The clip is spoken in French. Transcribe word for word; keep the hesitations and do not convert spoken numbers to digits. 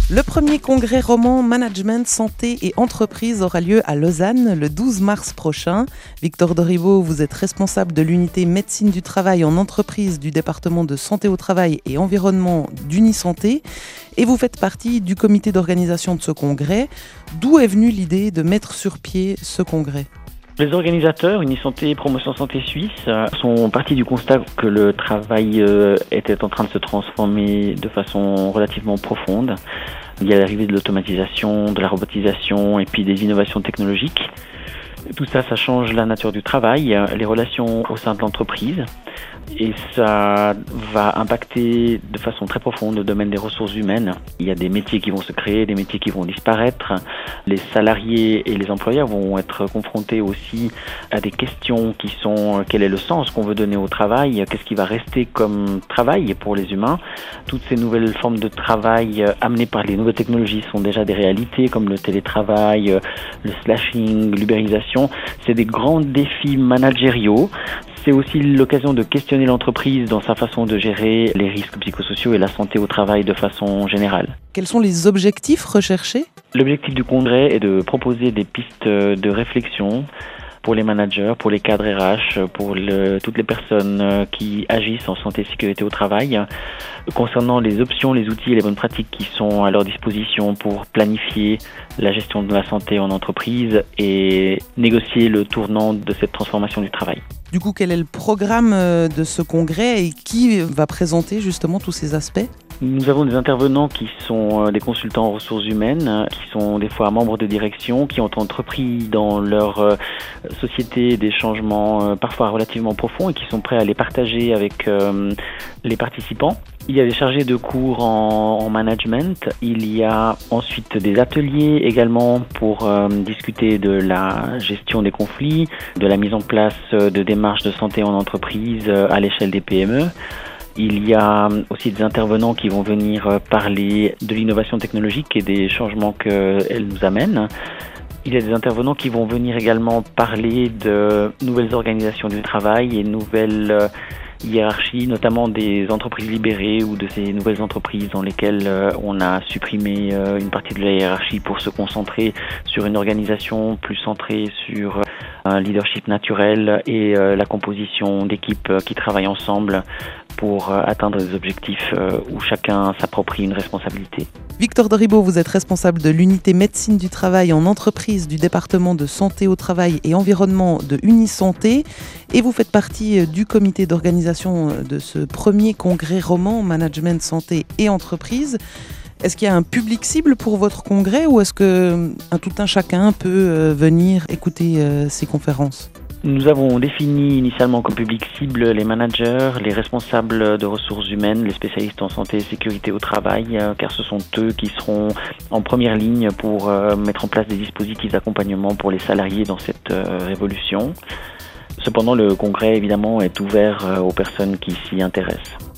Le premier congrès roman Management, Santé et Entreprise aura lieu à Lausanne le douze mars prochain. Victor Doribo, vous êtes responsable de l'unité médecine du travail en entreprise du département de santé au travail et environnement d'Unisanté et vous faites partie du comité d'organisation de ce congrès. D'où est venue l'idée de mettre sur pied ce congrès ? Les organisateurs, Unisanté et Promotion Santé Suisse, sont partis du constat que le travail était en train de se transformer de façon relativement profonde. Il y a l'arrivée de l'automatisation, de la robotisation et puis des innovations technologiques. Tout ça, ça change la nature du travail, les relations au sein de l'entreprise. Et ça va impacter de façon très profonde le domaine des ressources humaines. Il y a des métiers qui vont se créer, des métiers qui vont disparaître. Les salariés et les employeurs vont être confrontés aussi à des questions qui sont quel est le sens qu'on veut donner au travail, qu'est-ce qui va rester comme travail pour les humains. Toutes ces nouvelles formes de travail amenées par les nouvelles technologies sont déjà des réalités comme le télétravail, le slashing, l'ubérisation. C'est des grands défis managériaux. C'est aussi l'occasion de questionner l'entreprise dans sa façon de gérer les risques psychosociaux et la santé au travail de façon générale. Quels sont les objectifs recherchés ? L'objectif du congrès est de proposer des pistes de réflexion pour les managers, pour les cadres R H, pour le, toutes les personnes qui agissent en santé et sécurité au travail, concernant les options, les outils et les bonnes pratiques qui sont à leur disposition pour planifier la gestion de la santé en entreprise et négocier le tournant de cette transformation du travail. Du coup, quel est le programme de ce congrès et qui va présenter justement tous ces aspects ? Nous avons des intervenants qui sont des consultants en ressources humaines, qui sont des fois membres de direction, qui ont entrepris dans leur société des changements parfois relativement profonds et qui sont prêts à les partager avec les participants. Il y a des chargés de cours en, en management. Il y a ensuite des ateliers également pour euh, discuter de la gestion des conflits, de la mise en place de démarches de santé en entreprise à l'échelle des P M E. Il y a aussi des intervenants qui vont venir parler de l'innovation technologique et des changements qu'elle nous amène. Il y a des intervenants qui vont venir également parler de nouvelles organisations du travail et nouvelles hiérarchies, notamment des entreprises libérées ou de ces nouvelles entreprises dans lesquelles on a supprimé une partie de la hiérarchie pour se concentrer sur une organisation plus centrée sur un leadership naturel et la composition d'équipes qui travaillent ensemble pour atteindre des objectifs où chacun s'approprie une responsabilité. Victor Doribo, vous êtes responsable de l'unité médecine du travail en entreprise du département de santé au travail et environnement de Unisanté et vous faites partie du comité d'organisation de ce premier congrès roman Management, Santé et Entreprise. Est-ce qu'il y a un public cible pour votre congrès ou est-ce que un tout un chacun peut venir écouter ces conférences ? Nous avons défini initialement comme public cible les managers, les responsables de ressources humaines, les spécialistes en santé et sécurité au travail, car ce sont eux qui seront en première ligne pour mettre en place des dispositifs d'accompagnement pour les salariés dans cette révolution. Cependant, le congrès, évidemment, est ouvert aux personnes qui s'y intéressent.